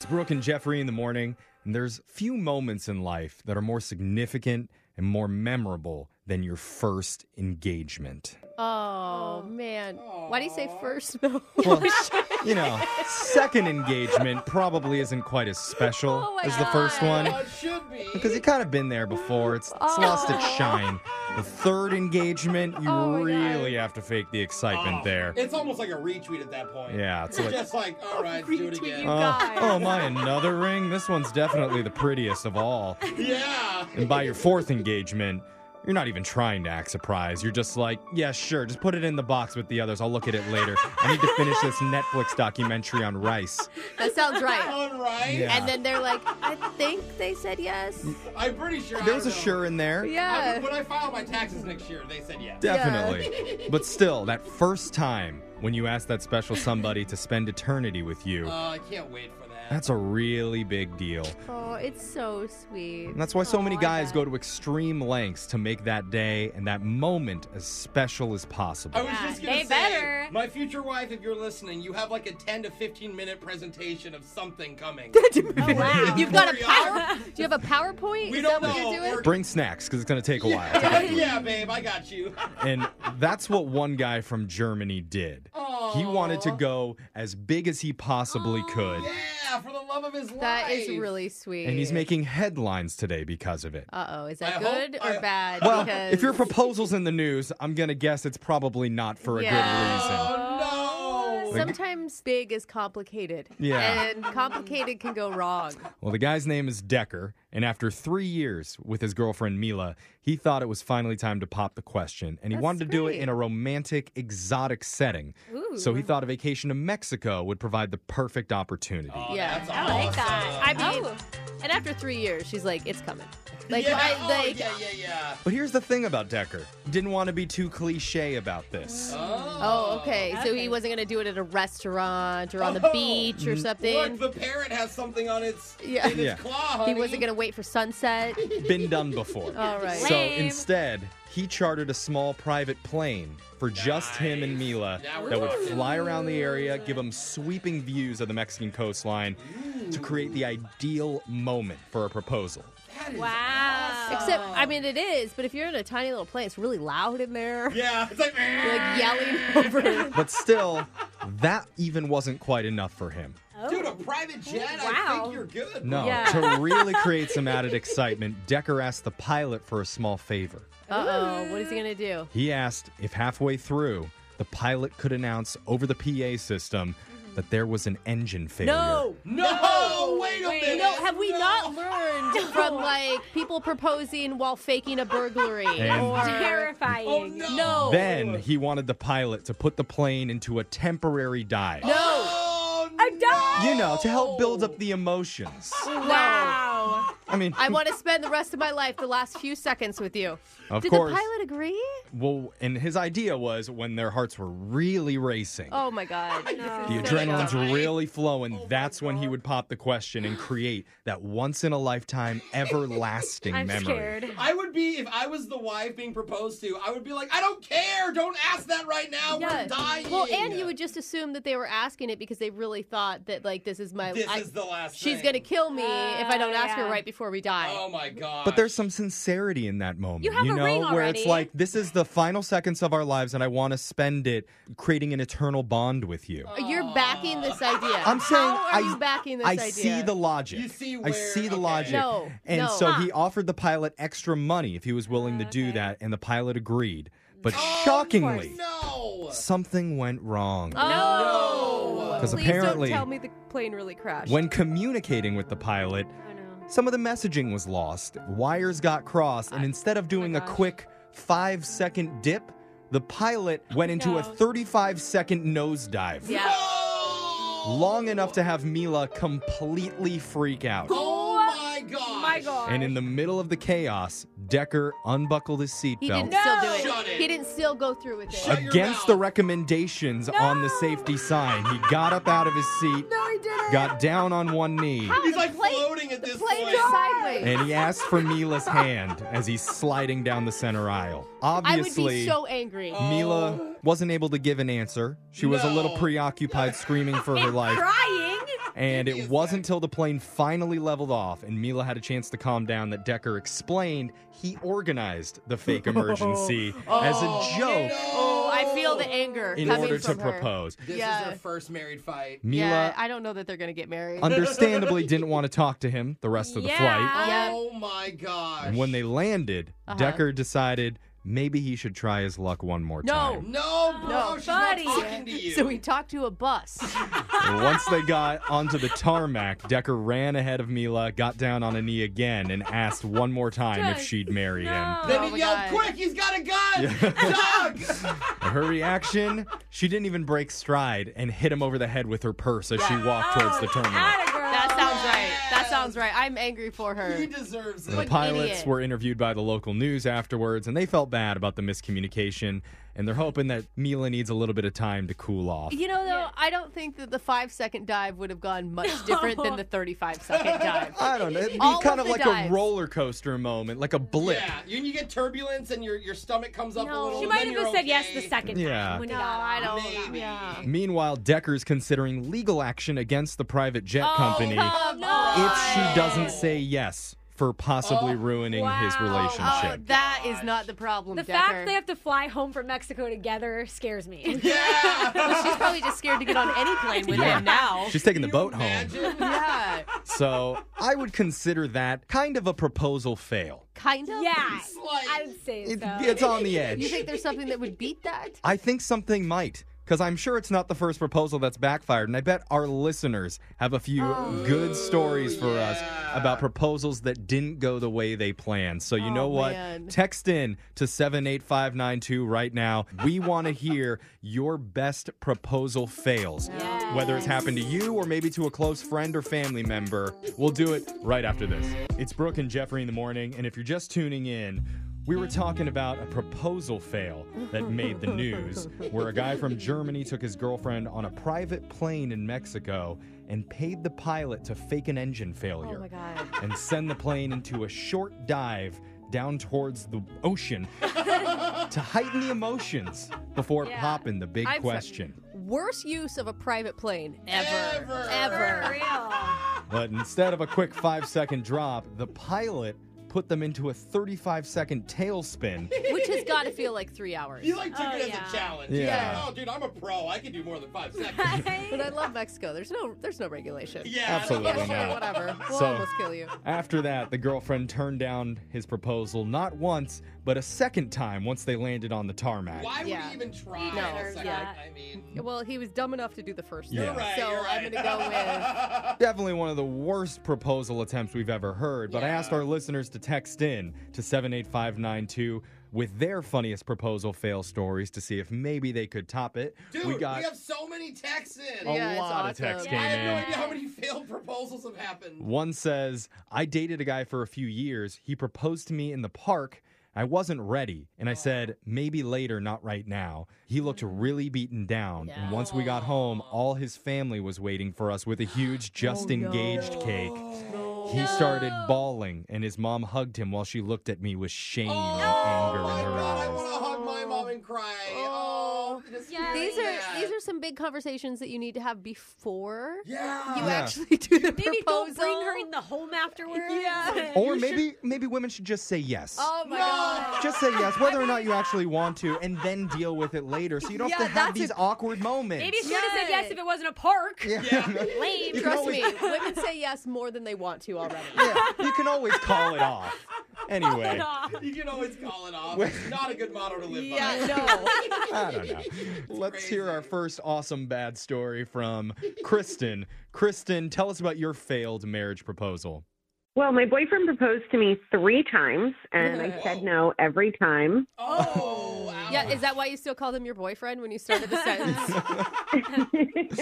Brooke and Jeffrey in the morning, and there's few moments in life that are more significant and more memorable than your first engagement. Oh, man. Why do you say first? No. Well, second engagement probably isn't quite as special as the first one. It should be. Because you've kind of been there before. It's lost its shine. The third engagement, you really have to fake the excitement there. It's almost like a retweet at that point. Yeah, it's It's like, just like, all right, do it again. oh my, another ring? This one's definitely the prettiest of all. Yeah. And by your fourth engagement, you're not even trying to act surprised. You're just like, yeah, sure, just put it in the box with the others. I'll look at it later. I need to finish this Netflix documentary on rice. That sounds right. All right. Yeah. And then they're like, I think they said yes. I'm pretty sure. There was a I don't know. sure in there. Yeah. When I file my taxes next year, they said yes. Definitely. But still, that first time when you ask that special somebody to spend eternity with you, I can't wait for that. that's a really big deal. Oh, it's so sweet. And that's why so many I guys bet. go to extreme lengths to make that day and that moment as special as possible. I was just going they to say, better. my future wife, if you're listening, you have like a 10 to 15 minute presentation of something coming. Wow. You've got a Hurry power? up. Do you have a PowerPoint? We Is don't that what know. you're doing? Bring snacks, because it's going to take a while. Yeah, babe, I got you. And that's what one guy from Germany did. He wanted to go as big as he possibly could. Yeah, for the love of his life. That is really sweet. And he's making headlines today because of it. Uh-oh, is that I good hope- or bad? Well, because... if your proposal's in the news, I'm going to guess it's probably not for a good reason. Oh, no. Sometimes big is complicated. Yeah. And complicated can go wrong. Well, the guy's name is Decker, and after 3 years with his girlfriend Mila, he thought it was finally time to pop the question, and he That's wanted to do it great. in a romantic, exotic setting. So he thought a vacation to Mexico would provide the perfect opportunity. Yeah. That's I like awesome. that. I mean, and after 3 years, she's like, it's coming. Like, yeah, yeah. But here's the thing about Decker. He didn't want to be too cliche about this. Oh, okay. So he wasn't going to do it at a restaurant or on the beach or something. Look, the parrot has something on its, Yeah. in its Yeah. claw, honey. He wasn't going to wait for sunset. Been done before. All right. So Lame. instead, he chartered a small private plane for just him and Mila Now we're that would talking. fly around the area, give him sweeping views of the Mexican coastline to create the ideal moment for a proposal. That is Wow. awesome. Except, I mean, it is, but if you're in a tiny little plane, it's really loud in there. Yeah, it's like, You're like yelling over. But still, that even wasn't quite enough for him. dude, a private jet? I Wow. think you're good. No, Yeah. to really create some added excitement, Decker asked the pilot for a small favor. Uh-oh, what is he going to do? He asked if halfway through, the pilot could announce over the PA system that there was an engine failure. No! No, wait a minute. No, have we not learned from, like, people proposing while faking a burglary? And- or... Terrifying. Oh, no. No. Then he wanted the pilot to put the plane into a temporary dive. No. Oh, no. A dog. You know, to help build up the emotions. Wow. I mean, I want to spend the rest of my life, the last few seconds with you. of Did course. the pilot agree? Well, and his idea was when their hearts were really racing. Oh, my God. The No. adrenaline's Right. really flowing. That's when he would pop the question and create that once-in-a-lifetime, everlasting I'm memory. scared. I would be, if I was the wife being proposed to, I would be like, I don't care. Don't ask that right now. We're dying. Well, and you would just assume that they were asking it because they really thought that, like, this is my... This is the last She's thing. going to kill me if I don't ask her yeah. right before we die. Oh, my God. But there's some sincerity in that moment. You have a know, ring where it's already. like, this is the final seconds of our lives, and I want to spend it creating an eternal bond with you. You're backing this idea. I'm saying How are you backing this I idea? see the logic. You see I where- see the okay. logic. No, And no. so he offered the pilot extra money if he was willing to do Okay. that, and the pilot agreed. But Oh, shockingly, No. something went wrong. Oh, Because please apparently- don't tell me the plane really crashed. When communicating with the pilot, Oh no. some of the messaging was lost, wires got crossed, and instead of doing a gosh. quick 5-second dip, the pilot went into a No. 35-second nosedive. Yeah. No. Long enough to have Mila completely freak out. Oh, my God. My God. And in the middle of the chaos, Decker unbuckled his He seatbelt. didn't still do it. Shut it. He didn't still go through with it. Shut your Against mouth. the recommendations on the safety sign, he got up out of his seat, No, he didn't. got down on one knee, He's like plane- floating at this Plane point. is sideways. and he asked for Mila's hand as he's sliding down the center aisle. I would Obviously, be so angry. Mila wasn't able to give an answer. She was a little No. preoccupied, screaming for her life. Crying. And Give me it a wasn't sec. until the plane finally leveled off and Mila had a chance to calm down that Decker explained he organized the fake emergency as a joke Oh, I feel the anger in coming order to from her. propose. This Yeah. is their first married fight. Mila Yeah, I don't know that they're going to get married. understandably didn't want to talk to him the rest of the flight. Yeah. Oh my gosh. And when they landed, Decker decided maybe he should try his luck one more No. time. No, bro, No, she's buddy. not talking to you. So we talked to a bus. And once they got onto the tarmac, Decker ran ahead of Mila, got down on a knee again, and asked one more time if she'd marry him. Then Oh he my yelled, God. quick, he's got a gun! Doug! Her reaction, she didn't even break stride and hit him over the head with her purse as she walked towards the terminal. That sounds right. That sounds right. I'm angry for her. He deserves The it. pilots idiot. were interviewed by the local news afterwards, and they felt bad about the miscommunication, and they're hoping that Mila needs a little bit of time to cool off. You know, though, I don't think that the 5-second dive would have gone much different than the 35-second dive. I don't know. It'd be All kind of of the like dives. a roller coaster moment, like a blip. Yeah, you get turbulence and your stomach comes up a little. She and might then have you're just said yes okay. the second time. Yeah. When he No, got I off. don't. Maybe. Yeah. Meanwhile, Decker's considering legal action against the private jet company Come if on. she doesn't say yes for possibly ruining his wow. relationship. Oh, that is not the problem, The Decker. fact they have to fly home from Mexico together scares me. Yeah! Well, she's probably just scared to get on any plane with Yeah. him now. She's taking the Can you boat home. imagine? Yeah, So I would consider that kind of a proposal fail. kind of. Yeah, It's like- I would say so. It's on the edge. You think there's something that would beat that? I think something might. Because I'm sure it's not the first proposal that's backfired. And I bet our listeners have a few good stories for us yeah. about proposals that didn't go the way they planned. So you know what? man. Text in to 78592 right now. We want to hear your best proposal fails. Yes. Whether it's happened to you or maybe to a close friend or family member. We'll do it right after this. It's Brooke and Jeffrey in the morning. And if you're just tuning in, we were talking about a proposal fail that made the news, where a guy from Germany took his girlfriend on a private plane in Mexico and paid the pilot to fake an engine failure Oh my God. and send the plane into a short dive down towards the ocean to heighten the emotions before popping the big I'm sorry. question. Worst use of a private plane Ever. For Ever. real. But instead of a quick 5-second drop, the pilot put them into a 35-second tailspin. Which has got to feel like 3 hours. You like took Oh, it as yeah. a challenge. Yeah. Oh, dude, I'm a pro. I can do more than 5 seconds. But I love Mexico. There's no regulation. Yeah, Absolutely Sure, not. whatever. We'll So- almost kill you. After that, the girlfriend turned down his proposal not once, but a second time once they landed on the tarmac. Why would Yeah. he even try? No, a second? yeah. I mean, Well, he was dumb enough to do the first You're time. right, So you're I'm right. going to go with. Definitely one of the worst proposal attempts we've ever heard, but I Yeah. asked our listeners to text in to 78592 with their funniest proposal fail stories to see if maybe they could top it. Dude, we got have so many texts in. a Yeah, it's lot of awesome. texts I came have no in. idea how many failed proposals have happened. One says, I dated a guy for a few years. He proposed to me in the park. I wasn't ready. And I said, maybe later, not right now. He looked really beaten down. And once we got home, all his family was waiting for us with a huge just engaged cake. He started bawling, and his mom hugged him while she looked at me with shame and anger my in her God, I eyes. want to hug my mom and cry. Oh, just Yeah. These hearing are that. these are some big conversations that you need to have before Yeah. you Yeah. actually do the Maybe proposal. don't bring her in the home afterwards. Yeah. Or maybe women should just say yes. Oh my God. Just say yes, whether or not you actually want to, and then deal with it later. So you don't have Yeah, to have that's these awkward moments. Maybe she would have said yes if it wasn't a park. Yeah. Lame. You can Trust always- me, women say yes more than they want to already. Yeah, you can always call it off. Anyway, You can always call it off. It's not a good motto to live Yeah, by. no. I don't know. Let's hear crazy. our first awesome bad story from Kristen. Kristen, tell us about your failed marriage proposal. Well, my boyfriend proposed to me 3 times, and I said no every time. Oh, ouch. Yeah, is that why you still call him your boyfriend when you started the sentence?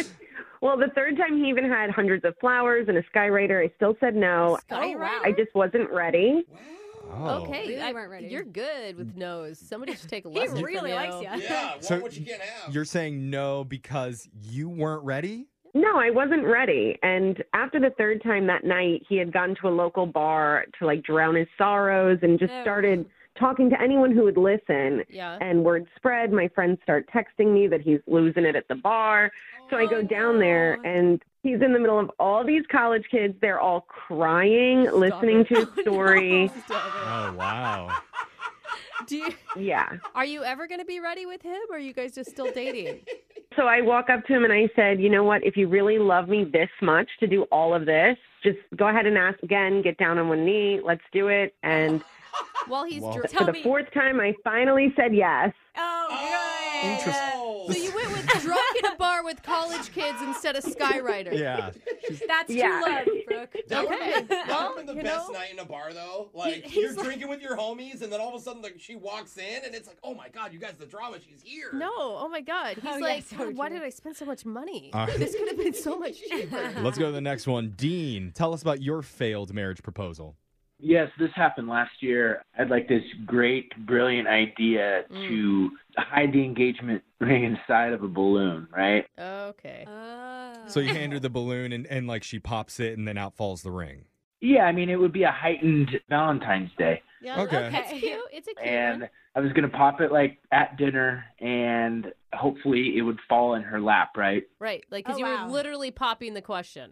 Well, the 3rd time he even had hundreds of flowers and a skywriter. I still said no. Skywriter? I just wasn't ready. Oh. Okay, Really weren't ready. you're good with no's. Somebody should take a He lesson really from likes you. you. Yeah, want So what you can't have. You're saying no because you weren't ready? No, I wasn't ready. And after the 3rd time that night, he had gone to a local bar to like drown his sorrows and just Oh. started talking to anyone who would listen. Yeah. And word spread. My friends start texting me that he's losing it at the bar. So I go down there and He's in the middle of all these college kids. They're all crying, listening to his story. Oh, wow. Yeah. Are you ever going to be ready with him, or are you guys just still dating? So I walk up to him and I said, you know what? If you really love me this much to do all of this, just go ahead and ask again, get down on one knee, let's do it. And While he's for the fourth time, I finally said yes. Oh, good. Interesting. So you went with drunk in a bar with college kids instead of Skywriter. Yeah. That's Yeah. true love, Brooke. That Okay. would have been the you best know. night in a bar, though. Like, He's you're like- drinking with your homies, and then all of a sudden, like, she walks in, and it's like, oh my God, you guys, the drama, she's here. No, oh my God. He's Oh, yeah, like, so God, why true. did I spend so much money? All right. This could have been so much cheaper. Let's go to the next one. Dean, tell us about your failed marriage proposal. Yes, this happened last year. I had like this great, brilliant idea to hide the engagement ring inside of a balloon, right? Okay. So you hand her the balloon and like she pops it and then out falls the ring. Yeah, I mean, it would be a heightened Valentine's Day. Yeah, Okay. It's cute. It's a cute And one. I was going to pop it like at dinner and hopefully it would fall in her lap, right? Right. Like, because Oh, you wow. were literally popping the question.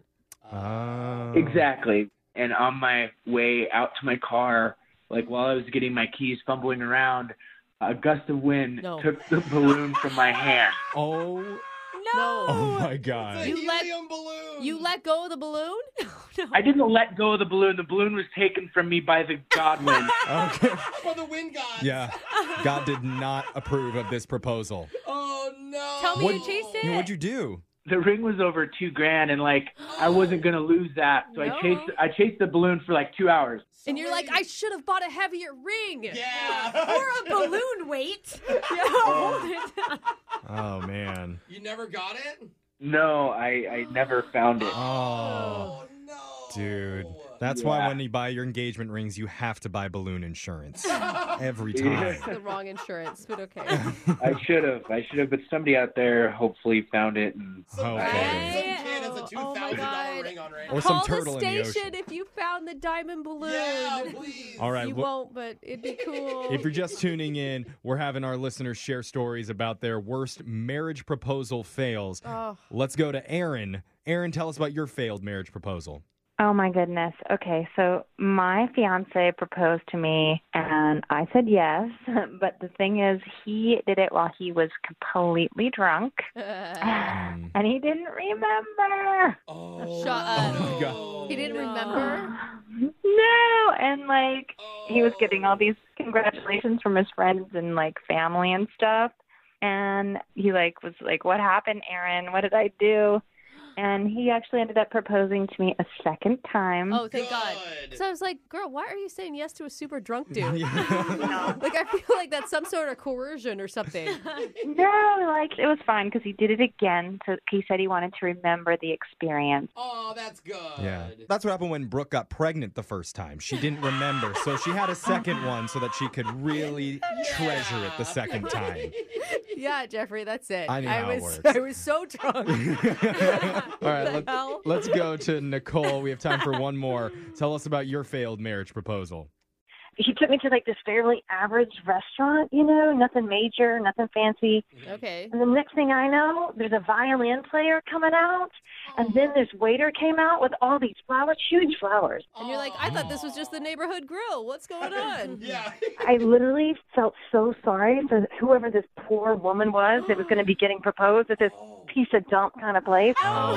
Oh. Exactly. And on my way out to my car, like while I was getting my keys fumbling around, a gust of wind No. took the balloon from my hand. Oh. No. Oh my It's God. a You let- helium balloon. You let go of the balloon? I didn't let go of the balloon. The balloon was taken from me by the godwind. Okay. For the wind gods. Yeah. God did not approve of this proposal. Oh, no. Tell me What- you chased it. What'd you do? The ring was over $2,000, and like I wasn't gonna lose that, so No. I chased the balloon for like 2 hours. And you're like, I should have bought a heavier ring. Yeah. Or a balloon weight. Hold it. Oh man. You never got it? No, I never found it. Oh. Oh, no. Dude. That's why Yeah. when you buy your engagement rings, you have to buy balloon insurance. Every time. The wrong insurance, but okay. I should have, but somebody out there hopefully found it. And Some, Okay. some kid has a Oh, my $2,000 God. ring on right Or now. some Call turtle the in the station ocean. if you found the diamond balloon. Yeah, please. All right. You won't, but it'd be cool. If you're just tuning in, we're having our listeners share stories about their worst marriage proposal fails. Oh. Let's go to Aaron. Aaron, tell us about your failed marriage proposal. Oh my goodness. Okay, so my fiance proposed to me and I said yes, but the thing is he did it while he was completely drunk Mm. and he didn't remember. Oh, Shut up. Oh, my God. He didn't remember? No, and like he was getting all these congratulations from his friends and like family and stuff. And he like was like, "What happened, Aaron? What did I do?" And he actually ended up proposing to me a second time. Oh, thank God. Good. So I was like, girl, why are you saying yes to a super drunk dude? Yeah. Like, I feel like that's some sort of coercion or something. No, like it was fine because he did it again. So he said he wanted to remember the experience. Oh, that's good. Yeah. That's what happened when Brooke got pregnant the first time. She didn't remember. So she had a second one so that she could really treasure it the second time. Yeah, Jeffrey, that's it. I knew how it was, works. I was so drunk. All right, The hell? let's go to Nicole. We have time for one more. Tell us about your failed marriage proposal. He took me to like this fairly average restaurant, you know, nothing major, nothing fancy. Okay. And the next thing I know, there's a violin player coming out, and then this waiter came out with all these flowers, huge flowers. And you're like, I thought this was just the neighborhood grill. What's going on? Yeah. I literally felt so sorry for whoever this poor woman was that was going to be getting proposed at this piece of dump kind of place.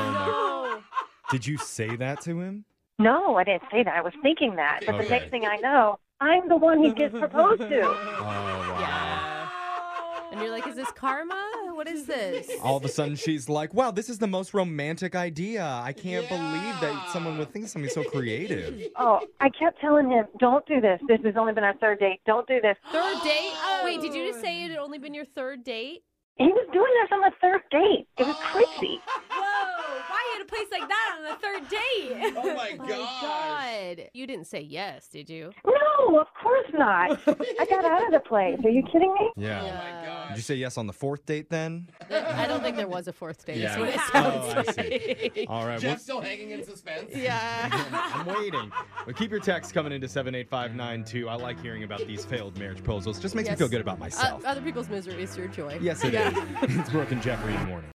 Oh, Did you say that to him? No, I didn't say that. I was thinking that. But Okay. the next thing I know, I'm the one he gets proposed to. Oh, wow. Yeah. And you're like, is this karma? What is this? All of a sudden, she's like, wow, this is the most romantic idea. I can't believe that someone would think of something so creative. Oh, I kept telling him, don't do this. This has only been our third date. Don't do this. Third date? Wait, did you just say it had only been your third date? He was doing this on the third date. It was crazy. Whoa, why you at a place like that on the third date? Oh, my My gosh. God. You didn't say yes, did you? No, of course not. I got out of the place. Are you kidding me? Yeah. Oh, my gosh. Did you say yes on the fourth date then? I don't think there was a fourth date. Yeah. That's what it Oh, sounds I see. like. All right. Jeff's still hanging in suspense. Yeah. I'm waiting. But keep your text coming into 78592. I like hearing about these failed marriage proposals. Just makes me Yes. feel good about myself. Other people's misery is your joy. Yes, it is. It's Brooke and Jeffrey in the morning.